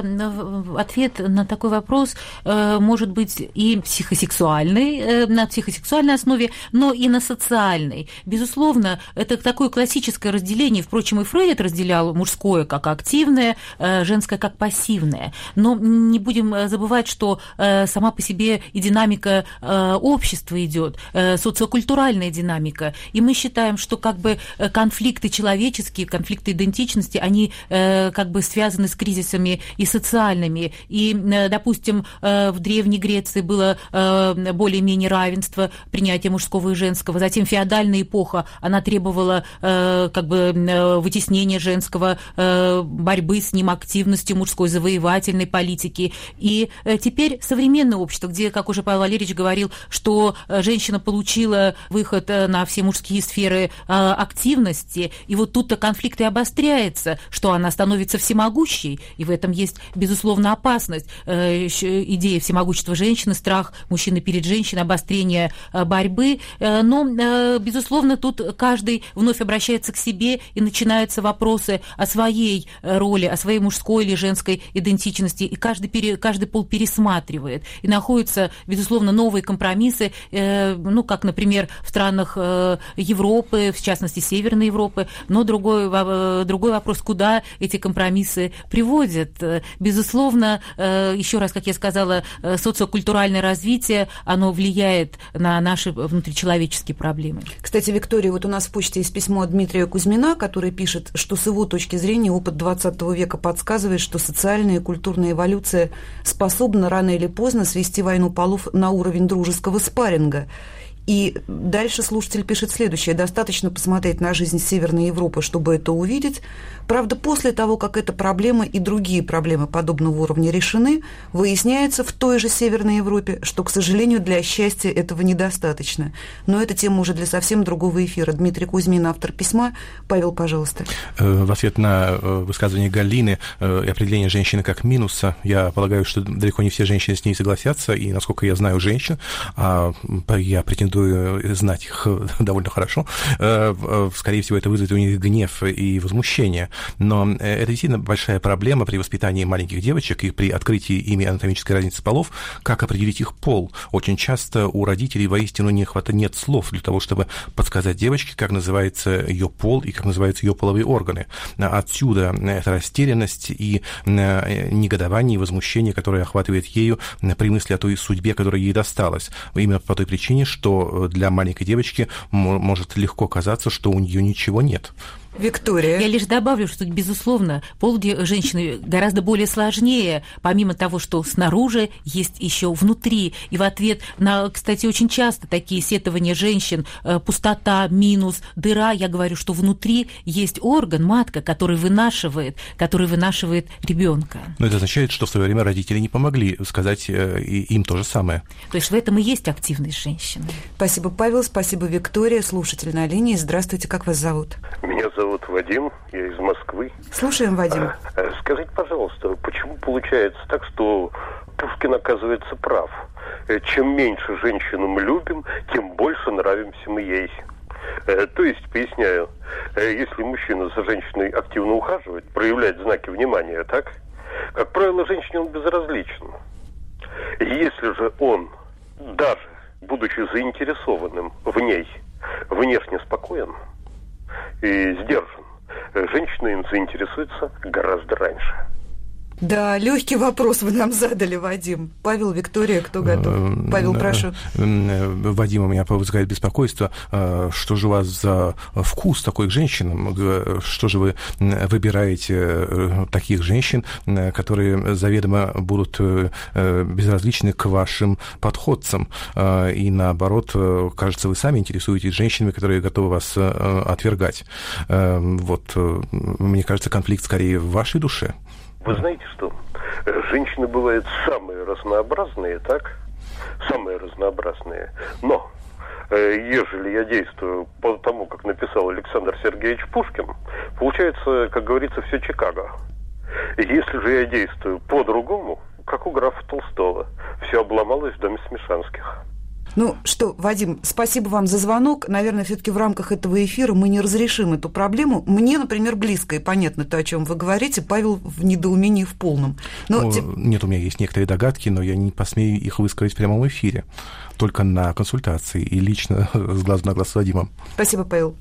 э, ответ на такой вопрос э, может быть и психосексуальный, э, на психосексуальной основе, но и на социальной. Безусловно, это такое классическое разделение. Впрочем, и Фрейд разделял мужское как активное, э, женское как пассивное. Но не будем забывать, что э, сама по себе и динамика э, общества идет, э, социокультуральная динамика. И мы считаем, что как бы конфликты человеческие, конфликты идентичности, они э, как бы связаны с кризисами и социальными. И, э, допустим, э, в Древней Греции было э, более-менее равенство, принятие мужского и женского. Затем феодальная эпоха, она требовала э, как бы э, вытеснения женского, э, борьбы с ним, активности мужской, завоевательной политики. И э, теперь современное общество, где, как уже Павел Валерьевич говорил, что э, женщина получила выход э, на все мужские сферы э, активности, и вот тут-то конфликт и обостряется, что она становится всемогущей, и в этом есть, безусловно, опасность. Э, идея всемогущества женщины, страх мужчины перед женщиной, обострение э, борьбы, э, но, э, безусловно, тут каждый вновь обращается к себе, и начинаются вопросы о своей роли, о своей мужской или женской идентичности, и каждый, пере, каждый пол пересматривает, и находятся, безусловно, новые компромиссы, э, ну, как, например, в странах э, Европы, в частности, Северной Европы, но другой, э, другой вопрос, куда эти компромиссы приводят. Безусловно, э, еще раз, как я сказала, социокультуральное развитие, оно влияет на наши внутричеловеческие проблемы. Кстати, Виктория, вот у нас в почте есть письмо от Дмитрия Кузьмина, который пишет, что с его точки зрения опыт двадцатого века подсказывает, что социальная и культурная эволюция способна рано или поздно свести войну полов на уровень дружеского спарринга. И дальше слушатель пишет следующее. Достаточно посмотреть на жизнь Северной Европы, чтобы это увидеть. Правда, после того, как эта проблема и другие проблемы подобного уровня решены, выясняется в той же Северной Европе, что, к сожалению, для счастья этого недостаточно. Но это тема уже для совсем другого эфира. Дмитрий Кузьмин, автор письма. Павел, пожалуйста. В ответ на высказывание Галины и определение женщины как минуса, я полагаю, что далеко не все женщины с ней согласятся, и, насколько я знаю женщин, а я претендую рекомендую знать их довольно хорошо, скорее всего, это вызовет у них гнев и возмущение. Но это действительно большая проблема при воспитании маленьких девочек и при открытии ими анатомической разницы полов, как определить их пол. Очень часто у родителей воистину не хватает, нет слов для того, чтобы подсказать девочке, как называется ее пол и как называются ее половые органы. Отсюда эта растерянность и негодование, и возмущение, которое охватывает ею при мысли о той судьбе, которая ей досталась. Именно по той причине, что для маленькой девочки может легко казаться, что у нее ничего нет. Виктория. Я лишь добавлю, что, безусловно, пол женщины гораздо более сложнее, помимо того, что снаружи, есть еще внутри. И в ответ на, кстати, очень часто такие сетования женщин, пустота, минус, дыра, я говорю, что внутри есть орган, матка, который вынашивает, который вынашивает ребенка. Но это означает, что в свое время родители не помогли сказать им то же самое. То есть в этом и есть активность женщины. Спасибо, Павел, спасибо, Виктория. Слушатель на линии. Здравствуйте, как вас зовут? Меня зовут Вадим, я из Москвы. Слушаем, Вадим. Скажите, пожалуйста, почему получается так, что Пушкин оказывается прав? Чем меньше женщину мы любим, тем больше нравимся мы ей. То есть, поясняю, если мужчина за женщиной активно ухаживает, проявляет знаки внимания, так? Как правило, женщине он безразличен. Если же он, даже будучи заинтересованным в ней, внешне спокоен и сдержан, женщина им заинтересуется гораздо раньше. Да, легкий вопрос вы нам задали, Вадим. Павел, Виктория, кто готов? Павел, прошу. Вадим, у меня вызывает беспокойство. Что же у вас за вкус такой к женщинам? Что же вы выбираете таких женщин, которые заведомо будут безразличны к вашим подходцам? И наоборот, кажется, вы сами интересуетесь женщинами, которые готовы вас отвергать. Вот, мне кажется, конфликт скорее в вашей душе. Вы знаете что? Женщины бывают самые разнообразные, так? Самые разнообразные. Но, э, ежели я действую по тому, как написал Александр Сергеевич Пушкин, получается, как говорится, все Чикаго. Если же я действую по-другому, как у графа Толстого, все обломалось в доме Смешанских. Ну что, Вадим, спасибо вам за звонок. Наверное, все-таки в рамках этого эфира мы не разрешим эту проблему. Мне, например, близко и понятно то, о чем вы говорите. Павел в недоумении в полном. Но ну, те... Нет, у меня есть некоторые догадки, но я не посмею их высказать в прямом эфире. Только на консультации и лично с глазу на глаз с Вадимом. Спасибо, Павел.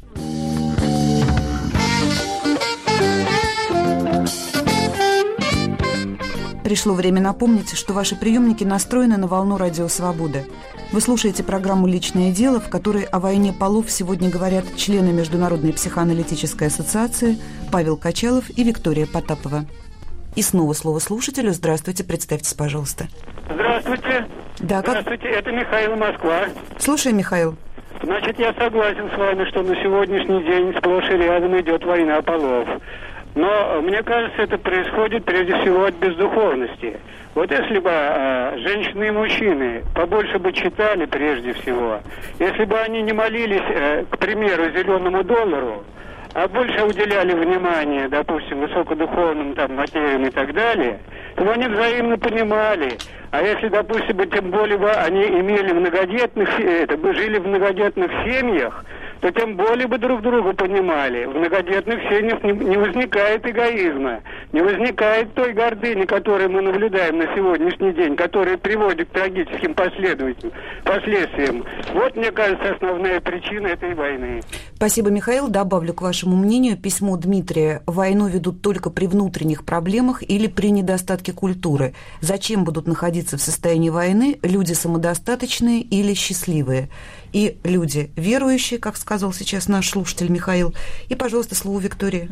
Пришло время напомнить, что ваши приемники настроены на волну Радио Свобода. Вы слушаете программу «Личное дело», в которой о войне полов сегодня говорят члены Международной психоаналитической ассоциации Павел Качалов и Виктория Потапова. И снова слово слушателю. Здравствуйте, представьтесь, пожалуйста. Здравствуйте. Да, как... Здравствуйте, это Михаил, Москва. Слушай, Михаил. Значит, я согласен с вами, что на сегодняшний день сплошь и рядом идет война полов. Но, мне кажется, это происходит прежде всего от бездуховности. Вот если бы э, женщины и мужчины побольше бы читали прежде всего, если бы они не молились, э, к примеру, зеленому доллару, а больше уделяли внимание, допустим, высокодуховным там материям и так далее, то они взаимно понимали. А если, допустим, тем более бы они имели многодетных, это, бы жили в многодетных семьях, то тем более бы друг друга понимали. В многодетных семьях не, не возникает эгоизма, не возникает той гордыни, которую мы наблюдаем на сегодняшний день, которая приводит к трагическим последствиям. Вот, мне кажется, основная причина этой войны. Спасибо, Михаил. Добавлю к вашему мнению письмо Дмитрия. Войну ведут только при внутренних проблемах или при недостатке культуры. Зачем будут находиться в состоянии войны люди самодостаточные или счастливые? И люди верующие, как сказал сейчас наш слушатель Михаил. И, пожалуйста, слово Виктории.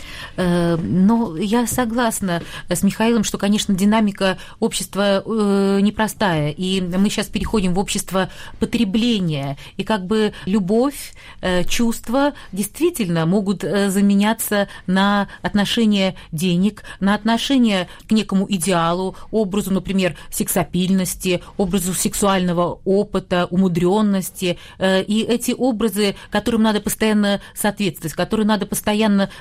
Но я согласна с Михаилом, что, конечно, динамика общества непростая, и мы сейчас переходим в общество потребления, и как бы любовь, чувства действительно могут заменяться на отношение денег, на отношение к некому идеалу, образу, например, сексапильности, образу сексуального опыта, умудренности, и эти образы, которым надо постоянно соответствовать, которые надо постоянно достигать,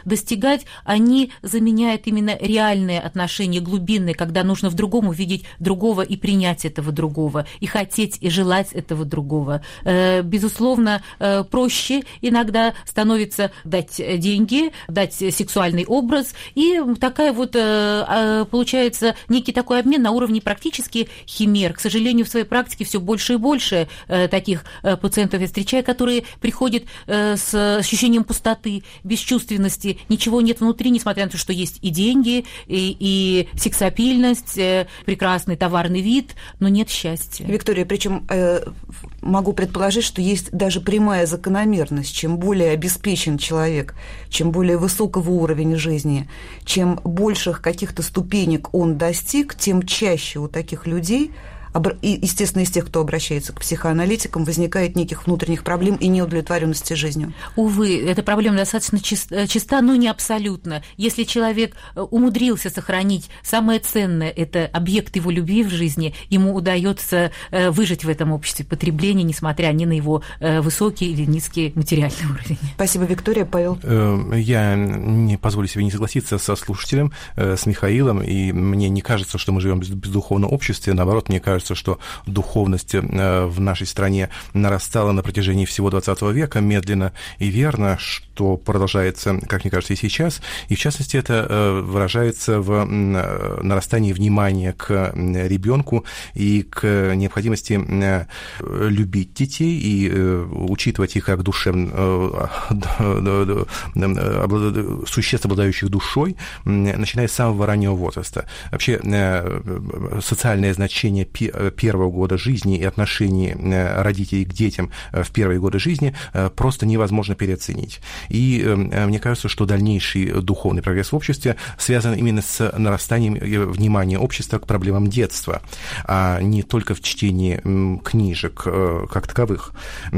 избегать, они заменяют именно реальные отношения, глубинные, когда нужно в другом увидеть другого и принять этого другого, и хотеть, и желать этого другого. Безусловно, проще иногда становится дать деньги, дать сексуальный образ, и такая вот получается некий такой обмен на уровне практически химер. К сожалению, в своей практике все больше и больше таких пациентов я встречаю, которые приходят с ощущением пустоты, бесчувственности, ничего нет внутри, несмотря на то, что есть и деньги, и, и сексапильность, прекрасный товарный вид, но нет счастья. Виктория, причем э, могу предположить, что есть даже прямая закономерность. Чем более обеспечен человек, чем более высокого уровня жизни, чем больших каких-то ступенек он достиг, тем чаще у таких людей, и, естественно, из тех, кто обращается к психоаналитикам, возникает неких внутренних проблем и неудовлетворенности жизнью. Увы, эта проблема достаточно чиста, но не абсолютно. Если человек умудрился сохранить самое ценное, это объект его любви в жизни, ему удается выжить в этом обществе потребления, несмотря ни на его высокий или низкий материальный уровень. Спасибо, Виктория. Павел? Я не позволю себе не согласиться со слушателем, с Михаилом, и мне не кажется, что мы живем в бездуховном обществе. Наоборот, мне кажется, что духовность в нашей стране нарастала на протяжении всего двадцатого века медленно и верно, что продолжается, как мне кажется, и сейчас. И, в частности, это выражается в нарастании внимания к ребенку и к необходимости любить детей и учитывать их как душевно, существ, обладающих душой, начиная с самого раннего возраста. Вообще, социальное значение первого года жизни и отношений родителей к детям в первые годы жизни просто невозможно переоценить. И мне кажется, что дальнейший духовный прогресс в обществе связан именно с нарастанием внимания общества к проблемам детства, а не только в чтении книжек как таковых.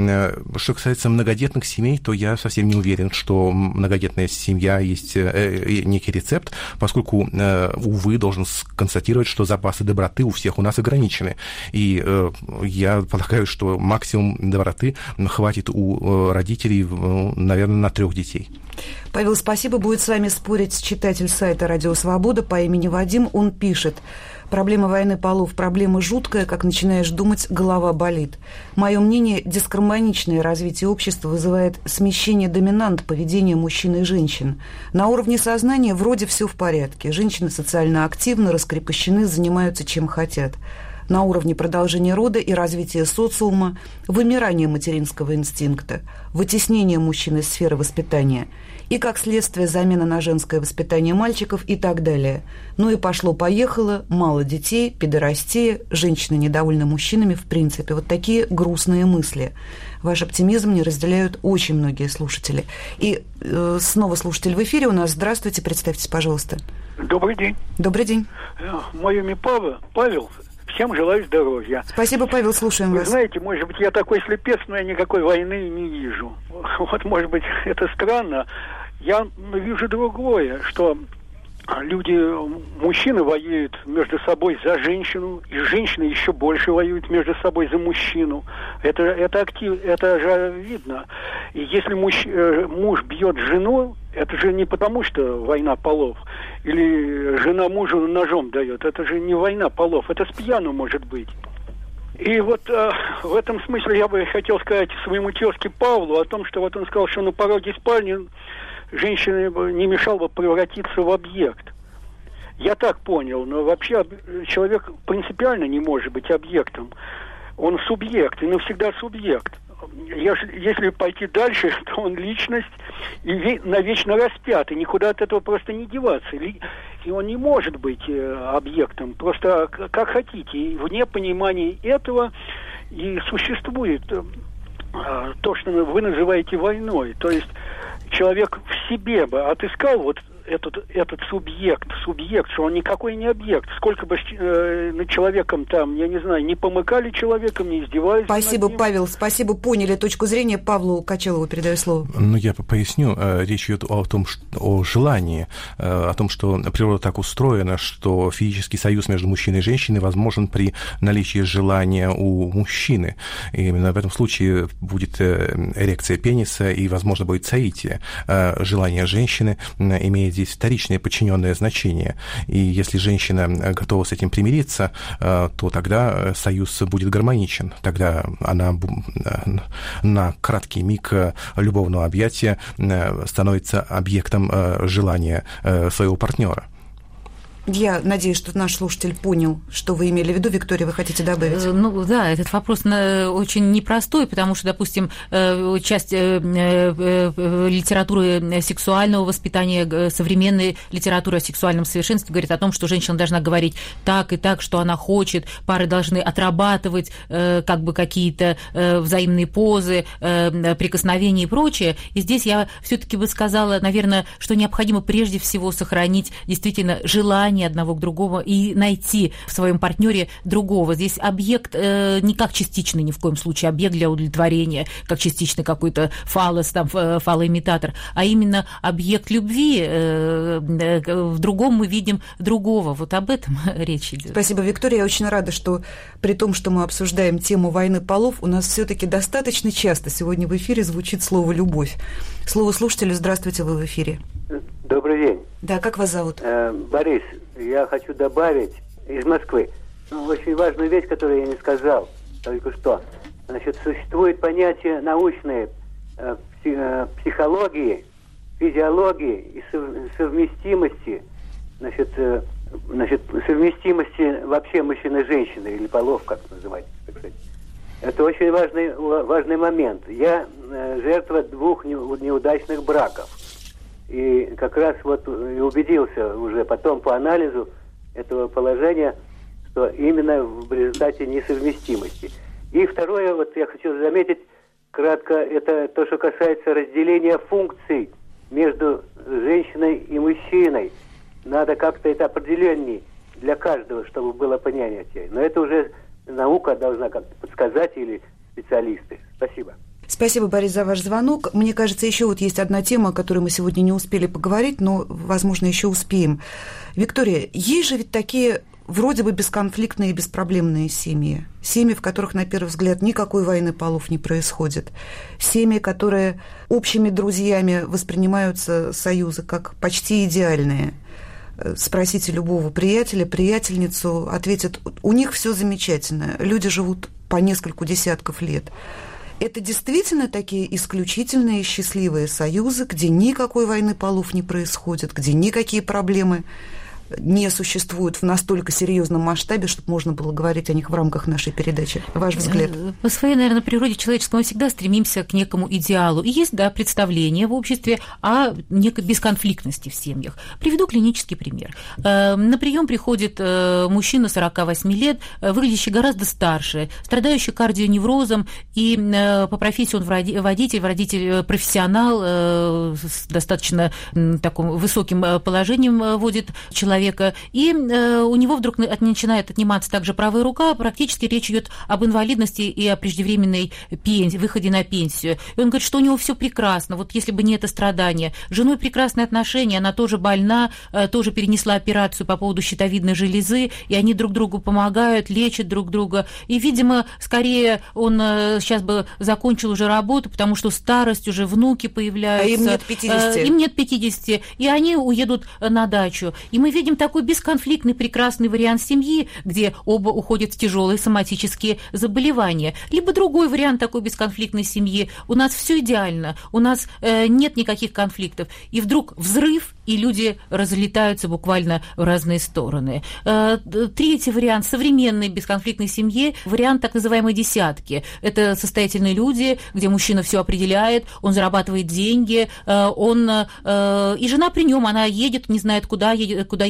Что касается многодетных семей, то я совсем не уверен, что многодетная семья есть некий рецепт, поскольку, увы, должен констатировать, что запасы доброты у всех у нас ограничены. И э, я полагаю, что максимум доброты хватит у родителей, наверное, на трех детей. Павел, спасибо. Будет с вами спорить читатель сайта «Радио Свобода» по имени Вадим. Он пишет: «Проблема войны полов, проблема жуткая, как начинаешь думать, голова болит. Мое мнение, дисгармоничное развитие общества вызывает смещение доминант поведения мужчин и женщин. На уровне сознания вроде все в порядке. Женщины социально активны, раскрепощены, занимаются чем хотят. На уровне продолжения рода и развития социума, вымирание материнского инстинкта, вытеснение мужчин из сферы воспитания и, как следствие, замена на женское воспитание мальчиков и так далее. Ну и пошло-поехало, мало детей, педорастия, женщины недовольны мужчинами в принципе. Вот такие грустные мысли. Ваш оптимизм не разделяют очень многие слушатели. И э, снова слушатель в эфире у нас. Здравствуйте, представьтесь, пожалуйста». Добрый день. Добрый день. Мое имя Павел. Павел. Всем желаю здоровья. Спасибо, Павел, слушаем Вы вас. Вы знаете, может быть, я такой слепец, но я никакой войны не вижу. Вот, может быть, это странно. Я вижу другое, что люди, мужчины воюют между собой за женщину, и женщины еще больше воюют между собой за мужчину. Это, это, актив, это же видно. И если муж, муж бьет жену, это же не потому, что война полов, или жена мужу ножом дает. Это же не война полов, это с пьяну может быть. И вот э, в этом смысле я бы хотел сказать своему тезке Павлу о том, что вот он сказал, что на пороге спальни женщине не мешал бы превратиться в объект. Я так понял, но вообще человек принципиально не может быть объектом. Он субъект, и навсегда субъект. Если пойти дальше, то он личность и навечно распят, и никуда от этого просто не деваться. И он не может быть объектом, просто как хотите. И вне понимания этого и существует то, что вы называете войной. То есть человек в себе бы отыскал вот этот, этот субъект, субъект, что он никакой не объект. Сколько бы э, над человеком там, я не знаю, не помыкали человеком, не издевались. Спасибо, Павел, спасибо, поняли точку зрения. Павлу Качалову передаю слово. Ну, я поясню. Речь идет о том, что, о желании, о том, что природа так устроена, что физический союз между мужчиной и женщиной возможен при наличии желания у мужчины. И именно в этом случае будет эрекция пениса и, возможно, будет соитие. Желание женщины имеет здесь вторичное подчиненное значение. И если женщина готова с этим примириться, то тогда союз будет гармоничен. Тогда она на краткий миг любовного объятия становится объектом желания своего партнера. Я надеюсь, что наш слушатель понял, что вы имели в виду. Виктория, вы хотите добавить? Ну да, этот вопрос очень непростой, потому что, допустим, часть литературы сексуального воспитания, современной литературы о сексуальном совершенстве говорит о том, что женщина должна говорить так и так, что она хочет, пары должны отрабатывать как бы какие-то взаимные позы, прикосновения и прочее. И здесь я все-таки бы сказала, наверное, что необходимо прежде всего сохранить действительно желание одного к другому и найти в своем партнере другого. Здесь объект э, не как частичный ни в коем случае, объект для удовлетворения, как частичный какой-то фаллос, там, фалоимитатор, а именно объект любви. Э, э, в другом мы видим другого. Вот об этом речь идет. Спасибо, Виктория. Я очень рада, что при том, что мы обсуждаем тему войны полов, у нас все-таки достаточно часто сегодня в эфире звучит слово «любовь». Слово слушателю. Здравствуйте, вы в эфире. Добрый день. Да, как вас зовут? Э, Борис, я хочу добавить из Москвы ну, очень важную вещь, которую я не сказал только что. Значит, существует понятие научной э, психологии, физиологии и совместимости, значит, э, значит, совместимости вообще мужчины и женщины, или полов, как называть, так сказать. Это очень важный, важный момент. Я э, жертва двух неудачных браков. И как раз вот и убедился уже потом по анализу этого положения, что именно в результате несовместимости. И второе, вот я хочу заметить кратко, это то, что касается разделения функций между женщиной и мужчиной. Надо как-то это определеннее для каждого, чтобы было понятие. Но это уже наука должна как-то подсказать или специалисты. Спасибо. Спасибо, Борис, за ваш звонок. Мне кажется, еще вот есть одна тема, о которой мы сегодня не успели поговорить, но, возможно, еще успеем. Виктория, есть же ведь такие вроде бы бесконфликтные и беспроблемные семьи. Семьи, в которых, на первый взгляд, никакой войны полов не происходит. Семьи, которые общими друзьями воспринимаются союзы как почти идеальные. Спросите любого приятеля, приятельницу, ответят, у них все замечательно, люди живут по нескольку десятков лет. Это действительно такие исключительные счастливые союзы, где никакой войны полов не происходит, где никакие проблемы не существуют в настолько серьезном масштабе, чтобы можно было говорить о них в рамках нашей передачи. Ваш взгляд? По своей, наверное, природе человеческому мы всегда стремимся к некому идеалу. И есть, да, представление в обществе о некой бесконфликтности в семьях. Приведу клинический пример. На прием приходит мужчина сорока восьми лет, выглядящий гораздо старше, страдающий кардионеврозом, и по профессии он водитель, водитель профессионал, с достаточно таким высоким положением водит человека. И э, у него вдруг начинает отниматься также правая рука, практически речь идет об инвалидности и о преждевременной пенсии, выходе на пенсию. И он говорит, что у него все прекрасно, вот если бы не это страдание. С женой прекрасные отношения, она тоже больна, э, тоже перенесла операцию по поводу щитовидной железы, и они друг другу помогают, лечат друг друга. И, видимо, скорее он э, сейчас бы закончил уже работу, потому что старость, уже внуки появляются. А им нет пятидесяти. Э, им нет пятидесяти, и они уедут на дачу. И мы видим такой бесконфликтный, прекрасный вариант семьи, где оба уходят в тяжелые соматические заболевания. Либо другой вариант такой бесконфликтной семьи. У нас все идеально, у нас э, нет никаких конфликтов. И вдруг взрыв, и люди разлетаются буквально в разные стороны. Э, третий вариант современной бесконфликтной семьи, вариант так называемой десятки. Это состоятельные люди, где мужчина все определяет, он зарабатывает деньги, э, он, э, и жена при нем, она едет, не знает куда, едет, куда едет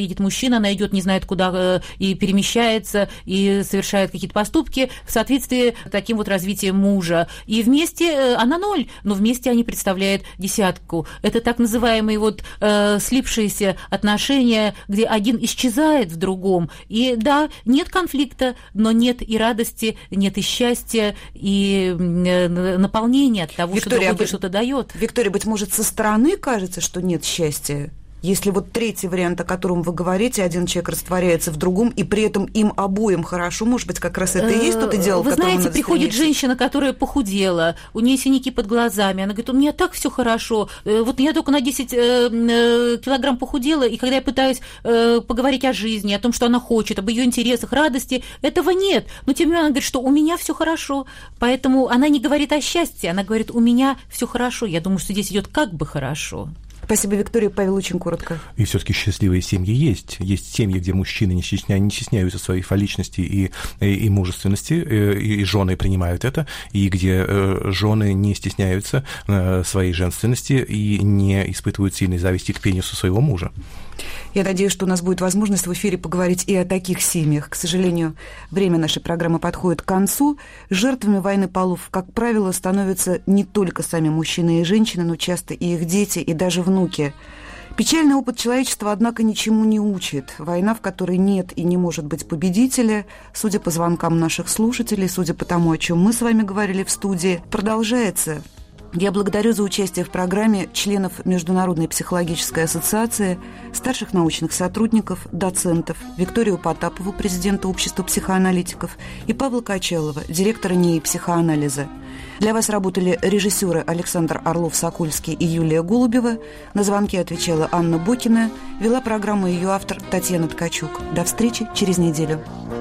едет мужчина, она идет не знает куда и перемещается, и совершает какие-то поступки в соответствии с таким вот развитием мужа. И вместе она ноль, но вместе они представляют десятку. Это так называемые вот э, слипшиеся отношения, где один исчезает в другом. И да, нет конфликта, но нет и радости, нет и счастья, и э, наполнения от того, Виктория, что другой что-то дает. Виктория, быть может, со стороны кажется, что нет счастья? Если вот третий вариант, о котором вы говорите, один человек растворяется в другом, и при этом им обоим хорошо, может быть, как раз это и есть тот идеал, Вы к которому знаете, надо приходит стремиться? женщина, которая похудела, у нее синяки под глазами, она говорит, у меня так все хорошо, вот я только на десять килограмм похудела, и когда я пытаюсь поговорить о жизни, о том, что она хочет, об ее интересах, радости, этого нет. Но тем не менее она говорит, что у меня все хорошо, поэтому она не говорит о счастье, она говорит, у меня все хорошо. Я думаю, что здесь идет как бы хорошо. Спасибо, Виктория. Павел, очень коротко. И все-таки счастливые семьи есть. Есть семьи, где мужчины не, стесня... не стесняются своей фалличности и, и, и мужественности, и, и жены принимают это, и где э, жены не стесняются э, своей женственности и не испытывают сильной зависти к пенису своего мужа. Я надеюсь, что у нас будет возможность в эфире поговорить и о таких семьях. К сожалению, время нашей программы подходит к концу. Жертвами войны полов, как правило, становятся не только сами мужчины и женщины, но часто и их дети, и даже внуки. Печальный опыт человечества, однако, ничему не учит. Война, в которой нет и не может быть победителя, судя по звонкам наших слушателей, судя по тому, о чем мы с вами говорили в студии, продолжается. Я благодарю за участие в программе членов Международной психологической ассоциации, старших научных сотрудников, доцентов, Викторию Потапову, президента Общества психоаналитиков, и Павла Качалова, директора НИИ психоанализа. Для вас работали режиссеры Александр Орлов-Сокольский и Юлия Голубева. На звонки отвечала Анна Бокина. Вела программу ее автор Татьяна Ткачук. До встречи через неделю.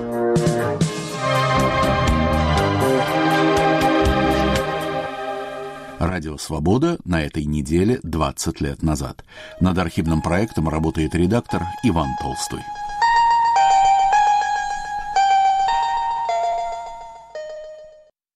Радио «Свобода» на этой неделе двадцать лет назад. Над архивным проектом работает редактор Иван Толстой.